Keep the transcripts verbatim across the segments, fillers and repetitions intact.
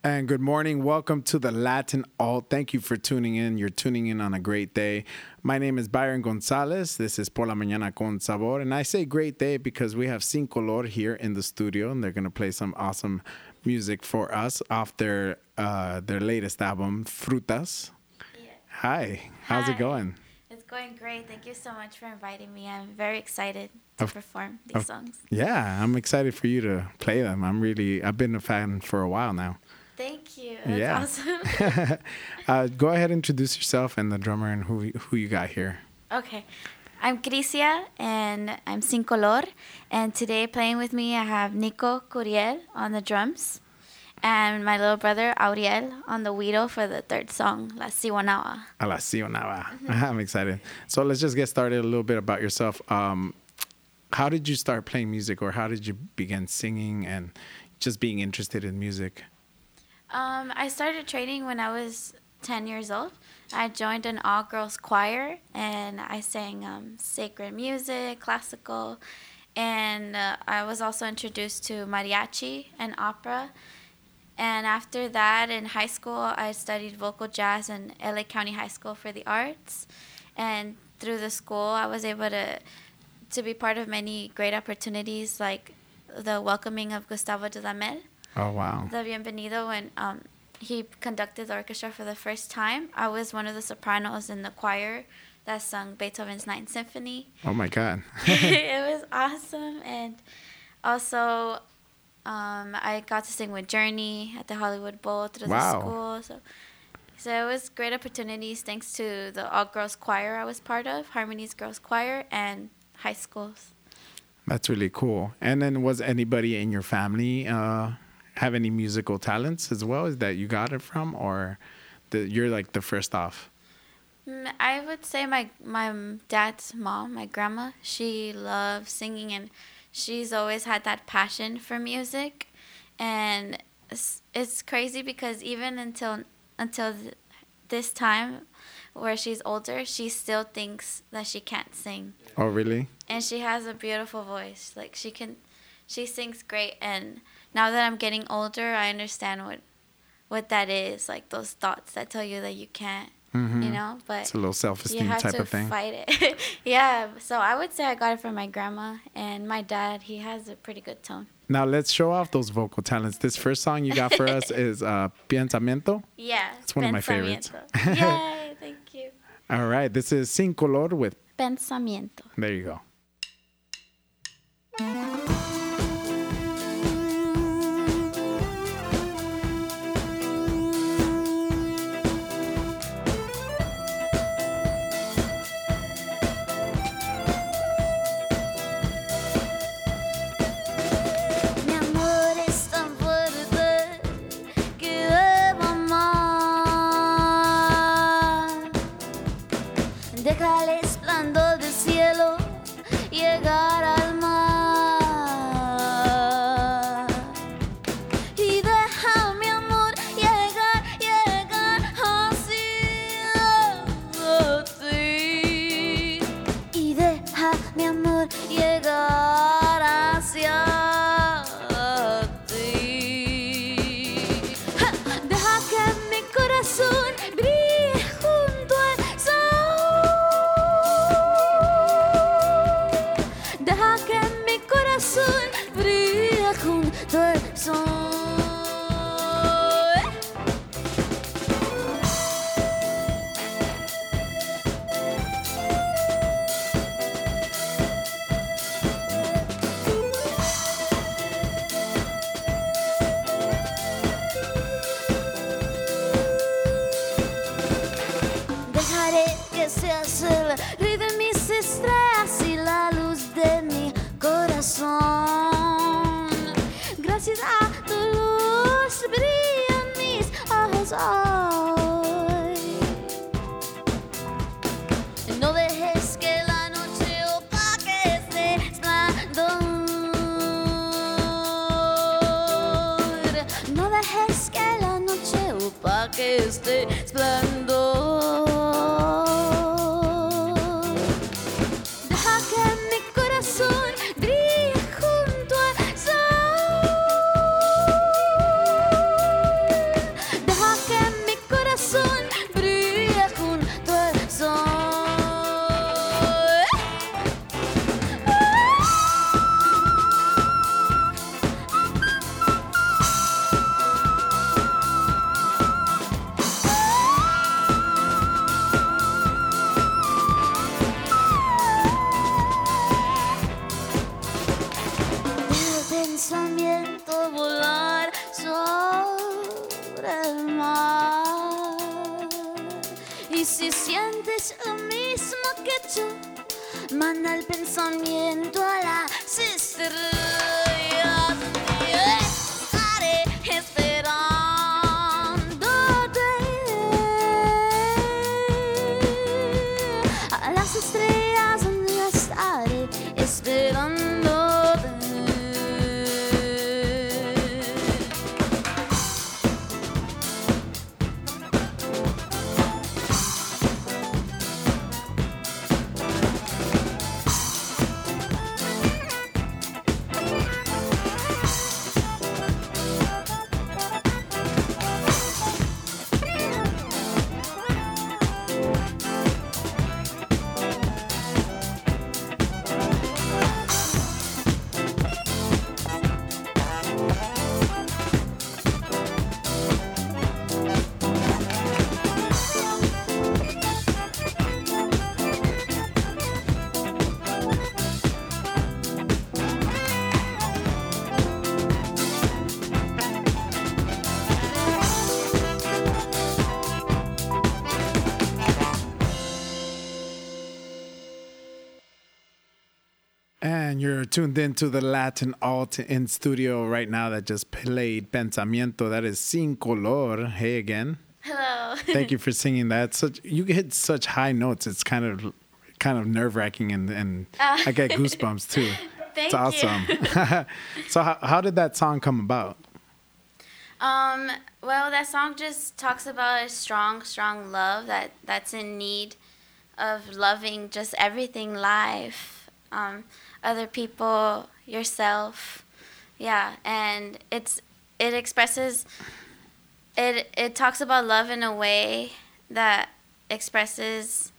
And good morning. Welcome to the Latin Alt. Thank you for tuning in. You're tuning in on a great day. My name is Byron Gonzalez. This is Por la Mañana con Sabor. And I say great day because we have Sin Color here in the studio, and they're going to play some awesome music for us off their, uh, their latest album, Frutas. Yeah. Hi. How's Hi. it going? It's going great. Thank you so much for inviting me. I'm very excited to Of- perform these of- songs. Yeah, I'm excited for you to play them. I'm really, I've been a fan for a while now. Thank you. That's Yeah. awesome. uh, go ahead, introduce yourself and the drummer and who who you got here. Okay. I'm Crisia, and I'm Sin Color. And today playing with me, I have Nico Curiel on the drums and my little brother, Auriel, on the güiro for the third song, La Siwanawa. A la Sionava. I'm excited. So let's just get started a little bit about yourself. Um, how did you start playing music, or how did you begin singing and just being interested in music? Um, I started training when I was ten years old. I joined an all-girls choir, and I sang um, sacred music, classical, and uh, I was also introduced to mariachi and opera. And after that, in high school, I studied vocal jazz in L A County High School for the Arts. And through the school, I was able to to be part of many great opportunities, like the welcoming of Gustavo Dudamel. Oh, wow. The Bienvenido, when um, he conducted the orchestra for the first time. I was one of the sopranos in the choir that sung Beethoven's Ninth Symphony. Oh, my God. It was awesome. And also, um, I got to sing with Journey at the Hollywood Bowl through Wow. the school. So, so it was great opportunities thanks to the all-girls choir I was part of, Harmony's Girls Choir, and high schools. That's really cool. And then was anybody in your family uh, have any musical talents as well? Is that you got it from, or the, you're like the first off? Mm, I would say my my dad's mom, my grandma, she loves singing, and she's always had that passion for music. And it's, it's crazy because even until until th- this time, where she's older, she still thinks that she can't sing. Oh, really? And she has a beautiful voice. Like she can, she sings great. And now that I'm getting older, I understand what what that is. Like those thoughts that tell you that you can't. Mhm. You know, but It's a little you self-esteem have type to of thing. fight it. Yeah, so I would say I got it from my grandma, and my dad, he has a pretty good tone. Now let's show off those vocal talents. This first song you got for us is uh, Pensamiento. Yeah, It's one of my favorites. Pensamiento. Yay, thank you. All right, this is Sin Color with, Pensamiento. there you go. Mi amor es tan fuerte que debo amar. Deja el esplendor del cielo llegar al mar. Y deja mi amor llegar, llegar hacia ti. Y deja mi amor llegar hacia ti. Ja, deja que mi corazón brille junto al sol. Deja que mi corazón brille junto al sol. Dejaré que seas el rey de mis estrellas y la luz de mi corazón. Gracias a tu luz brillan mis ojos hoy. No dejes que la noche opaque este esplendor. No dejes que la noche opaque este esplendor. Deja que mi corazón brille junto al sol. si sientes lo mismo que yo, manda el pensamiento a las estrellas. Estaré esperándote. A las estrellas donde yo estaré esperándote. And you're tuned into the Latin Alt in studio right now that just played Pensamiento. That is Sin Color. Hey again. Hello. Thank you for singing that. Such you hit such high notes. It's kind of kind of nerve wracking, and and uh, I get goosebumps too. Thank it's awesome. you. So how how did that song come about? Um. Well, that song just talks about a strong, strong love that that's in need of loving just everything, life, um, other people, yourself. Yeah, and it's it expresses. It it talks about love in a way that expresses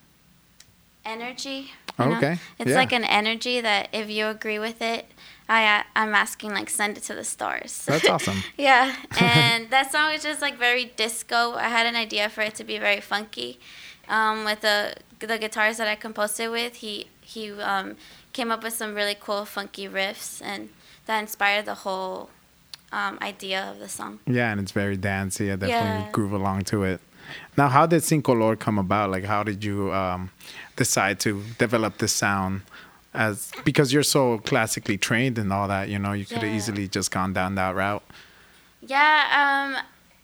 energy. You know? Okay. It's yeah. like an energy that if you agree with it, I I'm asking like send it to the stars. That's awesome. Yeah, and that song is just like very disco. I had an idea for it to be very funky. Um, with the the guitars that I composed it with, he he um, came up with some really cool funky riffs, and that inspired the whole um, idea of the song. Yeah, and it's very dancey. I definitely Yeah. groove along to it. Now, how did Sin Color come about? Like, how did you um, decide to develop this sound? As because you're so classically trained and all that, you know, you could have Yeah. easily just gone down that route. Yeah, um,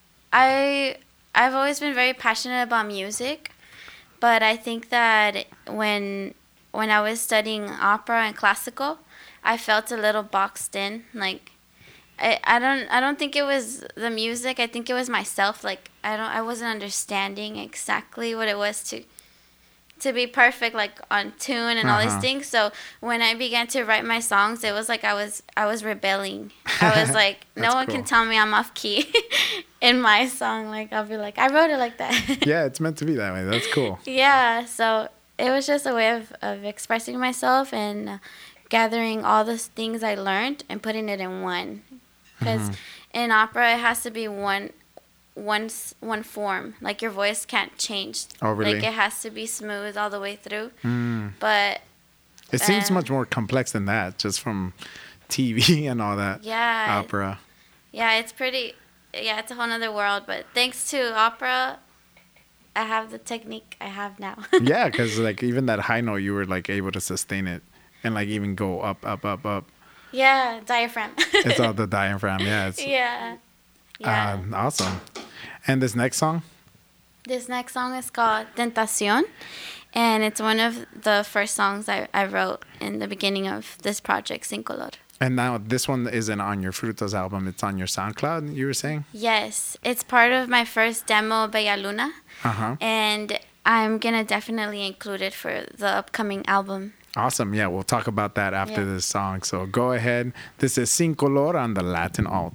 I I've always been very passionate about music, but I think that when when I was studying opera and classical, I felt a little boxed in. Like, I, I don't I don't think it was the music. I think it was myself. Like, I don't I wasn't understanding exactly what it was to to be perfect, like on tune and all Uh-huh. these things. So when I began to write my songs, it was like I was I was rebelling. I was like, no That's one cool. can tell me I'm off key in my song. Like, I'll be like, I wrote it like that. Yeah, it's meant to be that way. That's cool. Yeah, so it was just a way of, of expressing myself and uh, gathering all the things I learned and putting it in one. Because in opera, it has to be one, one, s- one form. Like, your voice can't change. Oh, really? Like, it has to be smooth all the way through. Mm. But It seems Uh, much more complex than that, just from T V and all that. yeah, Opera. yeah, it's pretty. Yeah, it's a whole other world. But thanks to opera, I have the technique I have now. Yeah, because like even that high note, you were like able to sustain it and like even go up, up, up, up. Yeah, diaphragm. It's all the diaphragm. Yeah. It's, Yeah. Yeah. Uh, awesome. And this next song? This next song is called Tentación, and it's one of the first songs I, I wrote in the beginning of this project, Sin Color. And now this one isn't on your Frutos album. It's on your SoundCloud, you were saying? Yes, it's part of my first demo, Bella Luna, Uh-huh. and I'm going to definitely include it for the upcoming album. Awesome. Yeah, we'll talk about that after Yeah. this song. So go ahead. This is Sin Color on the Latin Alt.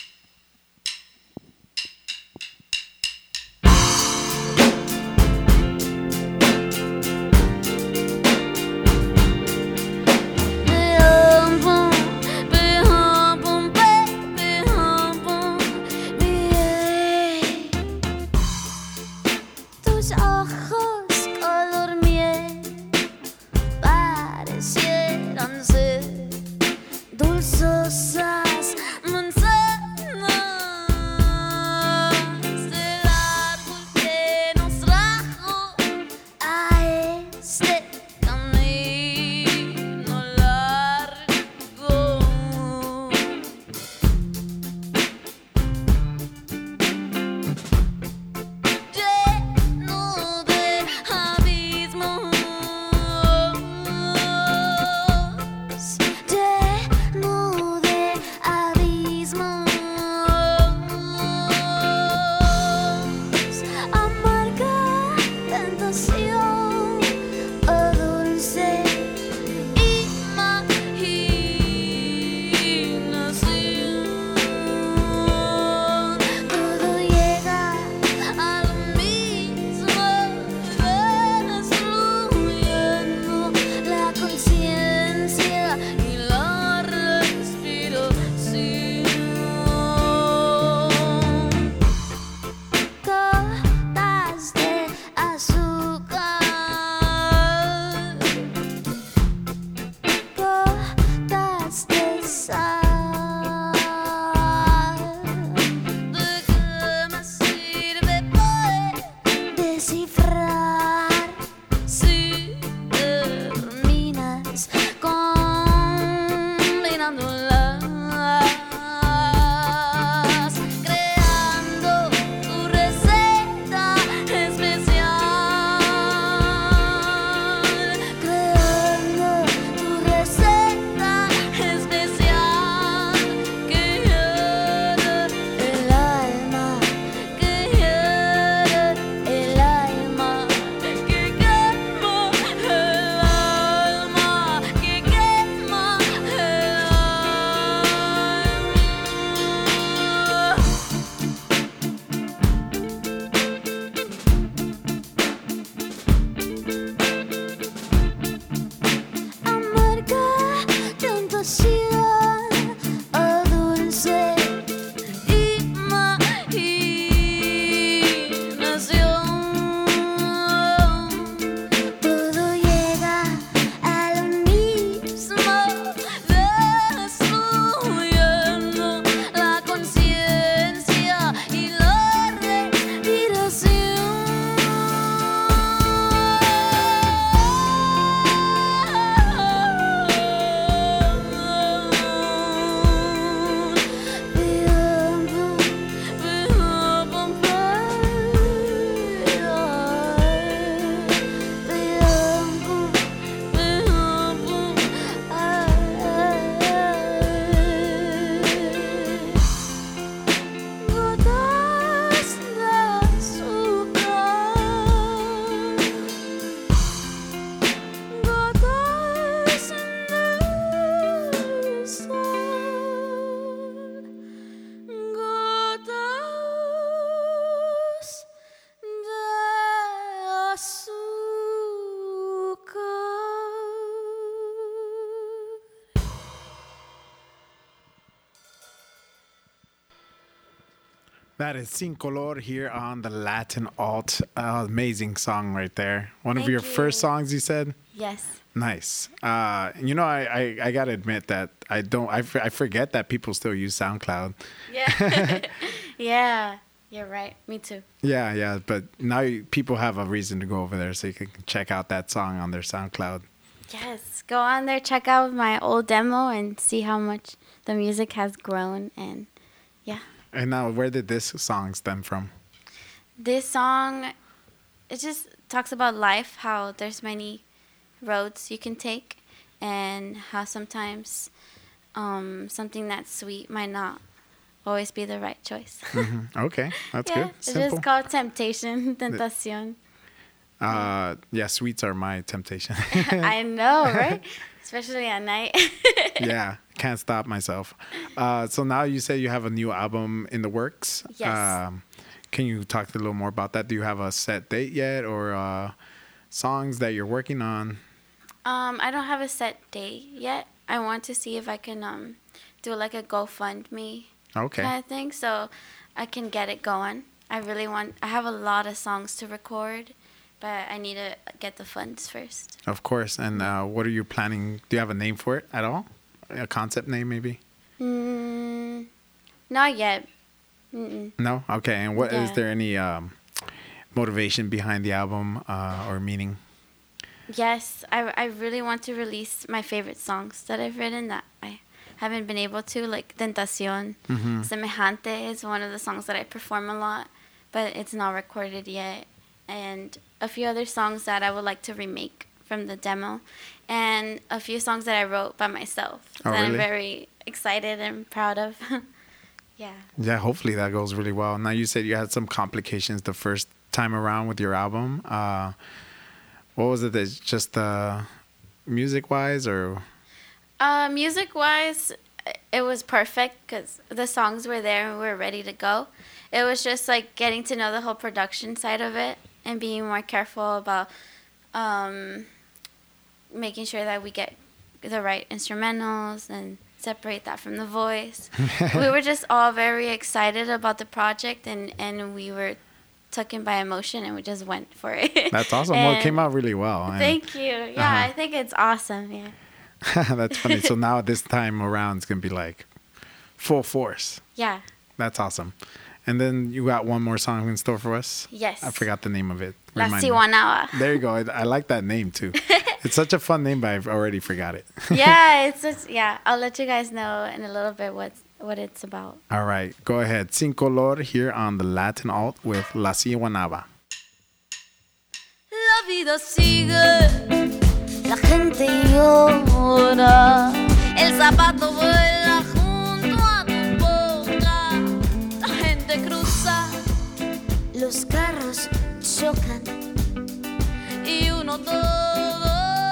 Tus ojos color miel parecieran ser dulzosas manzanas That is Sin Color here on the Latin Alt. Uh, amazing song right there. One Thank of your you. first songs, you said? Yes. Nice. Uh, you know, I, I, I got to admit that I don't, I, I forget that people still use SoundCloud. Yeah. Yeah. You're right. Me too. Yeah, yeah. But now you, people have a reason to go over there so you can check out that song on their SoundCloud. Yes. Go on there, check out my old demo and see how much the music has grown. And yeah. And now, where did this song stem from? This song, it just talks about life, how there's many roads you can take, and how sometimes um, something that's sweet might not always be the right choice. Mm-hmm. Okay, that's yeah, good. it's Simple. just called Temptation, Tentacion. Uh, yeah, sweets are my temptation. I know, right? Especially at night. Yeah, can't stop myself. Uh, so now you say you have a new album in the works. Yes. Um, can you talk a little more about that? Do you have a set date yet, or uh, songs that you're working on? Um, I don't have a set date yet. I want to see if I can um do like a GoFundMe Okay. kind of thing, so I can get it going. I really want. I have a lot of songs to record, but I need to get the funds first. Of course. And uh, what are you planning? Do you have a name for it at all? A concept name, maybe? Mm, not yet. Mm-mm. No? Okay. And what is Yeah. there any um, motivation behind the album uh, or meaning? Yes, I, I really want to release my favorite songs that I've written that I haven't been able to, like Tentacion. Mm-hmm. Semejante is one of the songs that I perform a lot, but it's not recorded yet. And a few other songs that I would like to remake from the demo, and a few songs that I wrote by myself Oh, that I'm really? very excited and proud of. Yeah. Yeah, hopefully that goes really well. Now, you said you had some complications the first time around with your album. Uh, what was it? That just uh, music-wise, or? Uh, music-wise, it was perfect because the songs were there and we were ready to go. It was just like getting to know the whole production side of it and being more careful about um, making sure that we get the right instrumentals and separate that from the voice. We were just all very excited about the project, and, and we were taken by emotion, and we just went for it. That's awesome. Well, it And came out really well. and- Thank you. Yeah, Uh-huh. I think it's awesome. Yeah. That's funny. So now this time around, it's going to be like full force. Yeah. That's awesome. And then you got one more song in store for us? Yes. I forgot the name of it. La Remind me. Siwanaba. There you go. I, I like that name too. It's such a fun name, but I've already forgot it. Yeah, it's just, yeah. I'll let you guys know in a little bit what what it's about. All right. Go ahead. Sin Color here on the Latin Alt with La Siwanaba. La vida sigue, la gente llora, el zapato vuela junto a tu boca, la gente cruza, los carros chocan y uno todo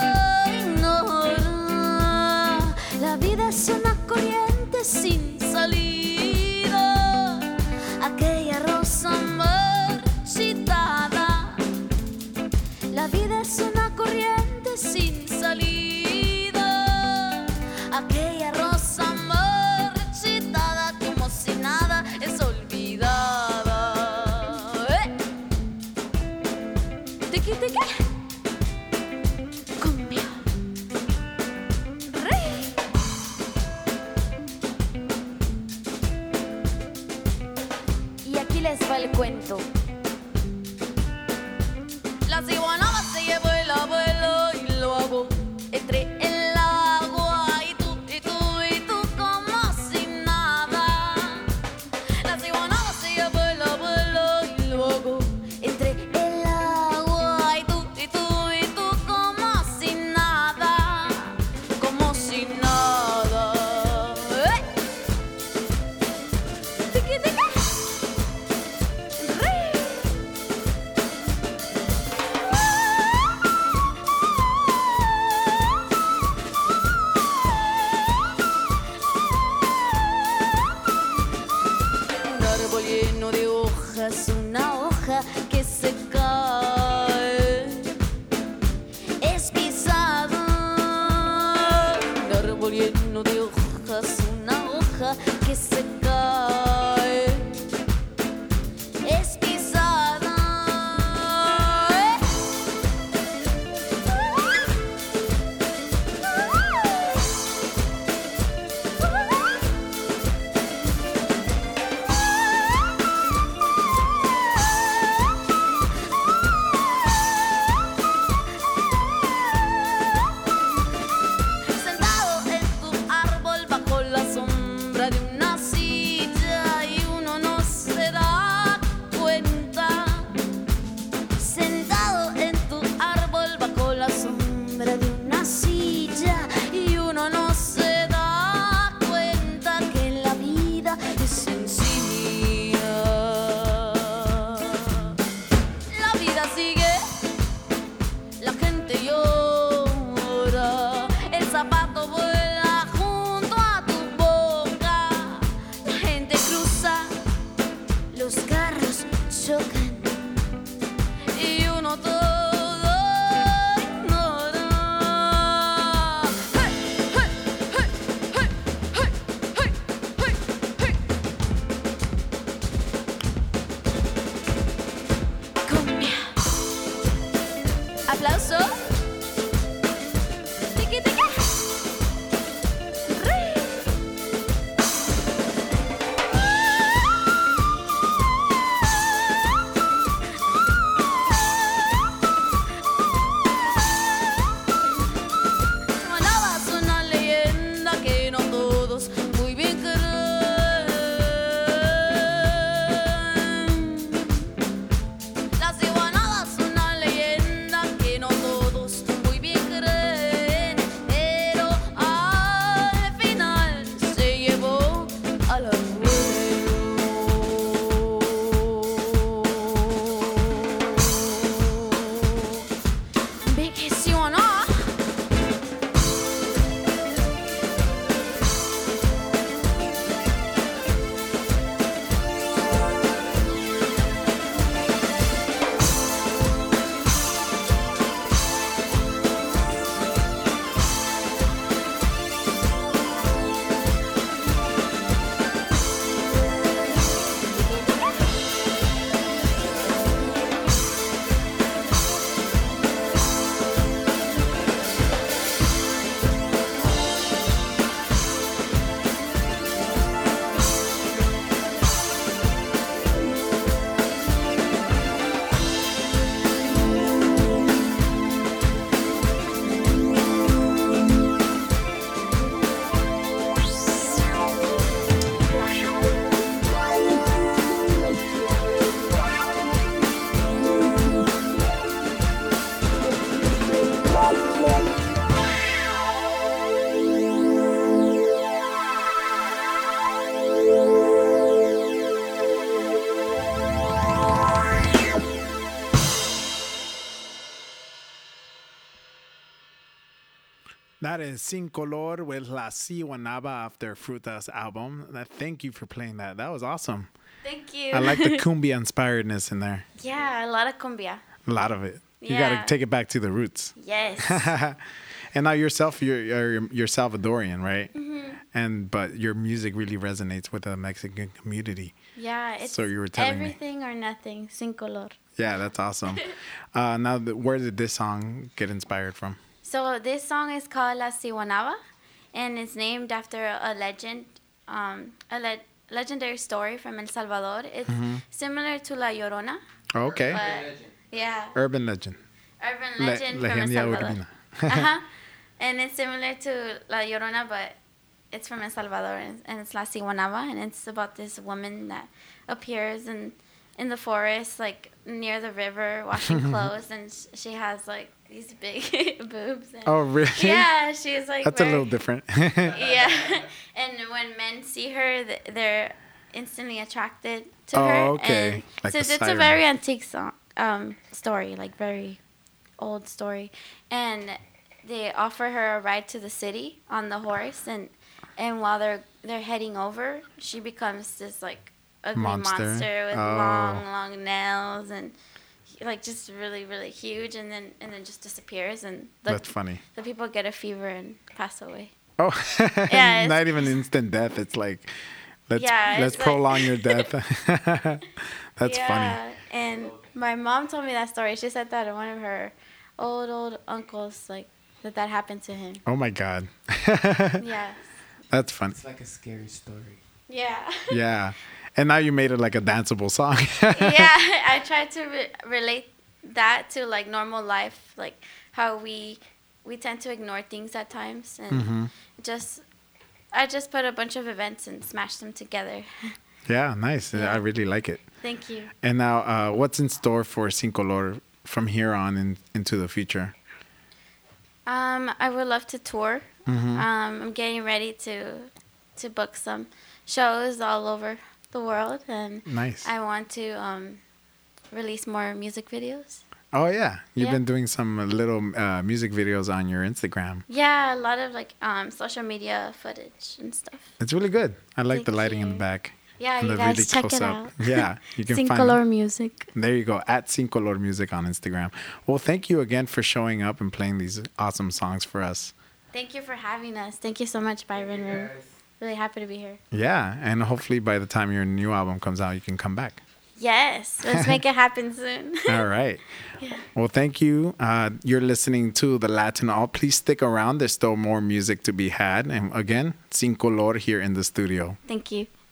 ignora. La vida es una corriente sin salida, aquella rosa marchitada. La vida es una corriente sin salida, aquella rosa marchitada, como si nada es olvidada. ¡Eh! Tiki tiki, cumbia, re. Y aquí les va el cuento. La ciguanaba se llevó el abuelo y luego entré en el agua y tú, y tú, y tú como si nada. La ciguanaba se llevó el abuelo y luego entré en el agua y tú, y tú, y tú como si nada, como si nada. ¡Eh! Tiki, tiki. Re. Un árbol lleno de hojas, una hoja que se cae, es pisado. Un árbol lleno de hojas, una hoja que se cae, chocan y uno todo ignora. Hey, hey, hey, hey, hey, hey, hey, hey. Cumbia. Aplauso. Tiki, tiki. Re. Manabas una leyenda que no todos muy bien creen. Las iguanadas una leyenda que no todos muy bien creen, pero al final se llevó al abuelo. Vicky, sí o no. That is Sin Color with La Ciwanaba off their Frutas album. Uh, Thank you for playing that. That was awesome. Thank you. I like the cumbia inspiredness in there. Yeah, a lot of cumbia. A lot of it. You Yeah. got to take it back to the roots. Yes. And now yourself, you're you're, you're Salvadorian, right? Mm-hmm. And but your music really resonates with the Mexican community. Yeah, it's So you were telling me. everything or nothing, sin color. Yeah, that's awesome. uh, now, the, where did this song get inspired from? So this song is called La Ciwanaba, and it's named after a legend, um, a le- legendary story from El Salvador. It's similar to La Llorona. Oh, okay. But yeah, Urban legend. urban Le- legend from El Legendia Salvador. urbana. uh-huh. And it's similar to La Llorona, but it's from El Salvador, and, and it's La Ciwanaba, and it's about this woman that appears in in the forest, like near the river, washing clothes, and sh- she has like these big boobs. And, Oh, really? yeah, she's like That's a very- little different. yeah, and when men see her, th- they're instantly attracted to Oh, her. okay. And Like since the it's a siren. very antique song, um, story, like very old story, and they offer her a ride to the city on the horse, and and while they're they're heading over, she becomes this like ugly Monster. monster, with Oh. long, long nails and like just really, really huge, and then and then just disappears, and the, That's funny. the people get a fever and pass away. Oh, Yeah, it's- not even instant death. It's like, let's Yeah, let's it's like- prolong your death. That's yeah, funny. and my mom told me that story. She said that one of her old, old uncles, like, that that happened to him. Oh my God. Yes. That's fun. It's like a scary story. Yeah. Yeah. And now you made it like a danceable song. Yeah, I tried to re- relate that to, like, normal life, like, how we we tend to ignore things at times, and Mhm. just, I just put a bunch of events and smashed them together. Yeah, nice. Yeah. I really like it. Thank you. And now, uh, what's in store for Sin Color from here on in, into the future? Um, I would love to tour. Mhm. Um, I'm getting ready to to book some shows all over the world, and Nice. I want to um, release more music videos. Oh, yeah. You've Yeah. been doing some little uh, music videos on your Instagram. Yeah, a lot of like um, social media footage and stuff. It's really good. I like Thank the lighting in the you. back. Yeah, from you the guys really check close it up. out. Yeah, you can Sin find Color Music. There you go, at Sin Color Music on Instagram. Well, thank you again for showing up and playing these awesome songs for us. Thank you for having us. Thank you so much, Byron. We're really happy to be here. Yeah, and hopefully by the time your new album comes out, you can come back. Yes, let's make it happen soon. All right. Yeah. Well, thank you. Uh, you're listening to the Latin All. Please stick around. There's still more music to be had. And again, Sin Color here in the studio. Thank you.